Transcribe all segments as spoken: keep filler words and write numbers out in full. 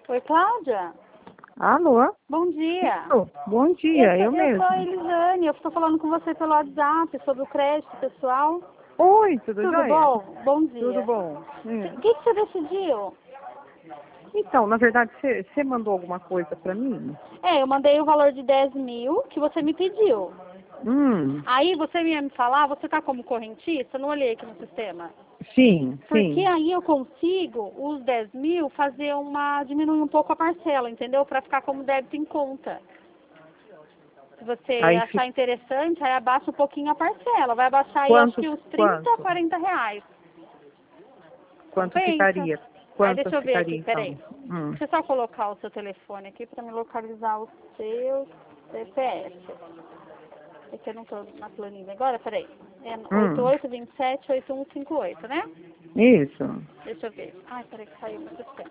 Oi, Cláudia. Alô? Bom dia. Isso, bom dia, eu, eu, mesmo. Eu sou a Elisane, eu estou falando com você pelo WhatsApp sobre o crédito pessoal. Oi, tudo, Tudo jóia? bom? Bom dia. Tudo bom. O Hum. que, que você decidiu? Então, na verdade, você você mandou alguma coisa pra mim? É, eu mandei o valor de dez mil que você me pediu. Hum, Aí você ia me falar, você tá como correntista? Eu não olhei aqui no sistema. sim, Porque sim. aí eu consigo, os dez mil, fazer uma, diminuir um pouco a parcela, entendeu? Para ficar como débito em conta. Se você Aí, achar fi- interessante, aí abaixa um pouquinho a parcela. Vai abaixar aí, acho quanto, que uns trinta, quanto? quarenta reais. Quanto Compensa? ficaria? Aí Quanto deixa eu ver ficaria, aqui, então? peraí. Hum, Deixa eu só colocar o seu telefone aqui para me localizar o seu C P F. É que eu não estou na planilha agora, peraí. É oito hum, oito dois sete oito um cinco oito, né? isso. Deixa eu ver. Ai, peraí que saiu meu sistema.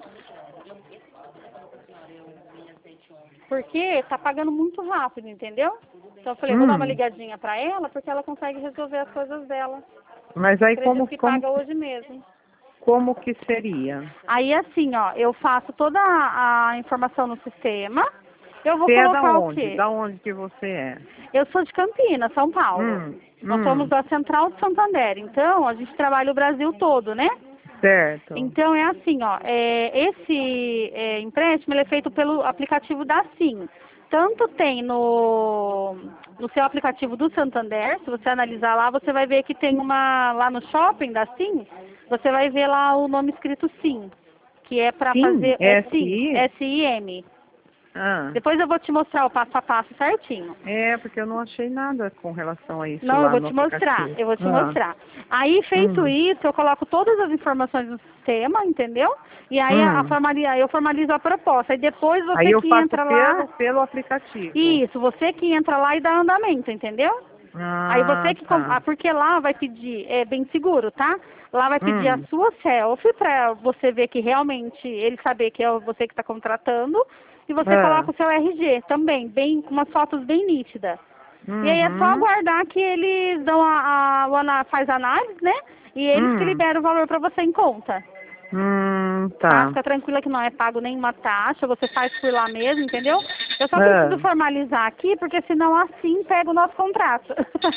Porque tá pagando muito rápido, entendeu? Então eu falei, vou dar uma Hum, ligadinha pra ela, porque ela consegue resolver as coisas dela. mas Eu aí acredito como, que como, paga hoje mesmo. como que seria? Aí assim, ó, eu faço toda a, a informação no sistema. Eu vou Você é da colocar o onde? quê? Da onde que você é? Eu sou de Campinas, São Paulo. Hum, Nós somos hum, da Central de Santander. Então, a gente trabalha o Brasil todo, né? certo. Então é assim, ó, é, esse é, empréstimo ele é feito pelo aplicativo da Sim. Tanto tem no, no seu aplicativo do Santander, se você analisar lá, você vai ver que tem uma, lá no shopping da Sim, você vai ver lá o nome escrito Sim, que é para Sim, fazer, é Sim, S I? S I M. Ah. Depois eu vou te mostrar o passo a passo certinho. É, porque eu não achei nada com relação a isso Não, eu lá vou no te mostrar, aplicativo. eu vou te Ah, mostrar. Aí, feito hum, isso, eu coloco todas as informações no sistema, entendeu? E aí a, a hum. formali- eu formalizo a proposta. Aí depois Aí você eu que faço entra lá, pelo, pelo aplicativo. isso, você que entra lá e dá andamento, entendeu? Aí você Ah, que, com- tá. ah, porque lá vai pedir, é bem seguro, tá? Lá vai pedir a Hum, sua selfie para você ver que realmente, ele saber que é você que está contratando. E você ah, coloca o seu R G também, bem, com umas fotos bem nítidas. E aí é só uhum, aguardar que eles dão a, a, o ana- faz a análise, né? E eles que hum, liberam o valor para você em conta. hum, Tá? tá. Fica tranquila que não é pago nenhuma taxa, você faz por lá mesmo, entendeu? Eu só preciso Ah, formalizar aqui, porque senão assim pega o nosso contrato.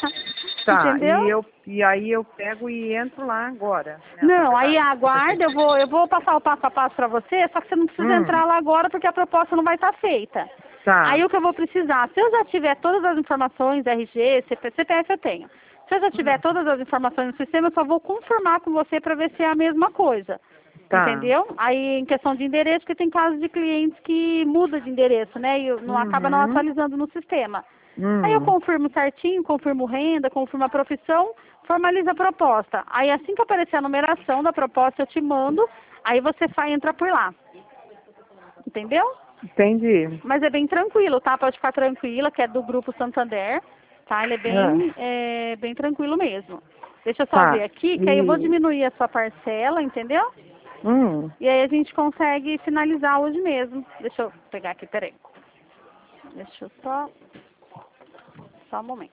tá. Entendeu? E, eu, e aí eu pego e entro lá agora, nessa Não, aí verdade. aguarda, eu vou, eu vou passar o passo a passo para você, só que você não precisa Hum, entrar lá agora porque a proposta não vai estar feita. Aí tá. o que eu vou precisar, se eu já tiver todas as informações, R G, C P F eu tenho. Se eu já tiver Hum, todas as informações no sistema, eu só vou confirmar com você para ver se é a mesma coisa. tá. Entendeu? Aí em questão de endereço, porque tem casos de clientes que mudam de endereço, né? E não acaba não Uhum, atualizando no sistema. Aí eu hum, confirmo certinho, confirmo renda, confirmo a profissão, formalizo a proposta. Aí assim que aparecer a numeração da proposta, eu te mando, aí você vai entrar por lá. Entendeu? entendi. Mas é bem tranquilo, tá? Pode ficar tranquila, que é do Grupo Santander, tá? Ele é bem, Ah, é, bem tranquilo mesmo. Deixa eu só ver tá. aqui, que aí eu vou E, diminuir a sua parcela, entendeu? hum, E aí a gente consegue finalizar hoje mesmo. Deixa eu pegar aqui, peraí. Deixa eu só, só um momento.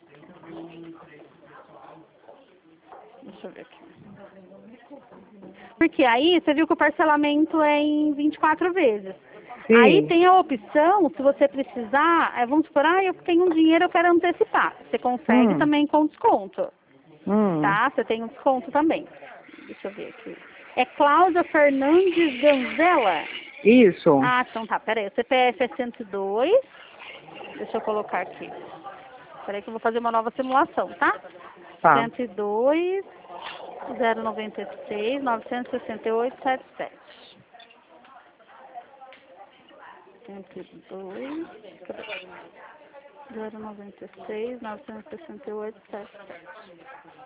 Deixa eu ver aqui. Porque aí, você viu que o parcelamento é em vinte e quatro vezes. Aí sim. tem a opção, se você precisar, é, vamos supor, ah, eu tenho um dinheiro, eu quero antecipar. Você consegue Hum, também com desconto, hum. tá? Você tem um desconto também. Deixa eu ver aqui. É Cláudia Fernandes Ganzella? Isso. Ah, então tá, peraí. O C P F é cento e dois. Deixa eu colocar aqui. Peraí que eu vou fazer uma nova simulação, tá? Tá. cento e dois, zero noventa e seis, novecentos e sessenta e oito, setenta e sete. cento e dois, zero noventa e seis, novecentos e sessenta e oito, setenta e sete.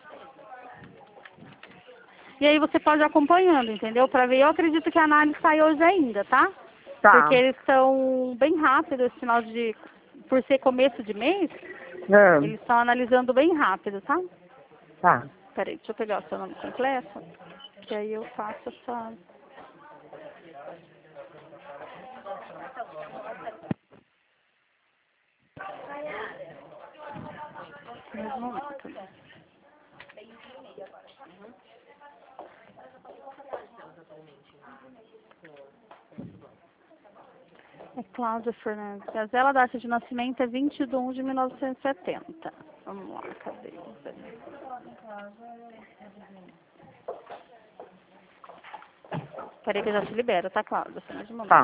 E aí você pode ir acompanhando, entendeu? Para ver, eu acredito que a análise sai hoje ainda, tá? Porque Tá. eles são bem rápidos, esse final de, por ser começo de mês, Ah, eles estão analisando bem rápido, tá? tá. Peraí, deixa eu pegar o seu nome completo, que aí eu faço essa... Mais um momento, né? É Cláudia Fernandes Gazela, a data de nascimento é vinte de um de mil novecentos e setenta. Vamos lá, cadê? Peraí que eu já te libero, tá, Cláudia? Só mais um momento. Tá.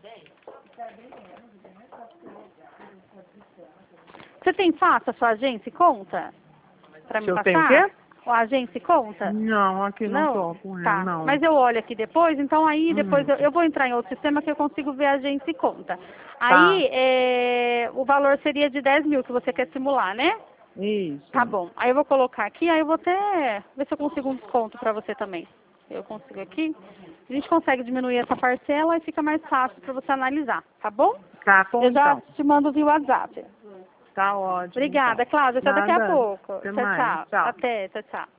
Você tem fato a sua agência e conta? Pra me Se eu passar? tenho o quê? A agência e conta? Não, aqui não, Não? tô com ele, Tá. não. Mas eu olho aqui depois, então aí Hum. depois eu, eu vou entrar em outro sistema que eu consigo ver a agência e conta. Tá. Aí é, o valor seria de dez mil que você quer simular, né? Isso. Tá bom. Aí eu vou colocar aqui, aí eu vou até ver se eu consigo um desconto pra você também. Eu consigo aqui. A gente consegue diminuir essa parcela e fica mais fácil pra você analisar, tá bom? Tá bom, Eu já então. te mando via WhatsApp. Tá ótimo. Obrigada, então. Cláudia. Até daqui a Nada. pouco. Até Tchau, mais. tchau. Tchau. Até, tchau, tchau.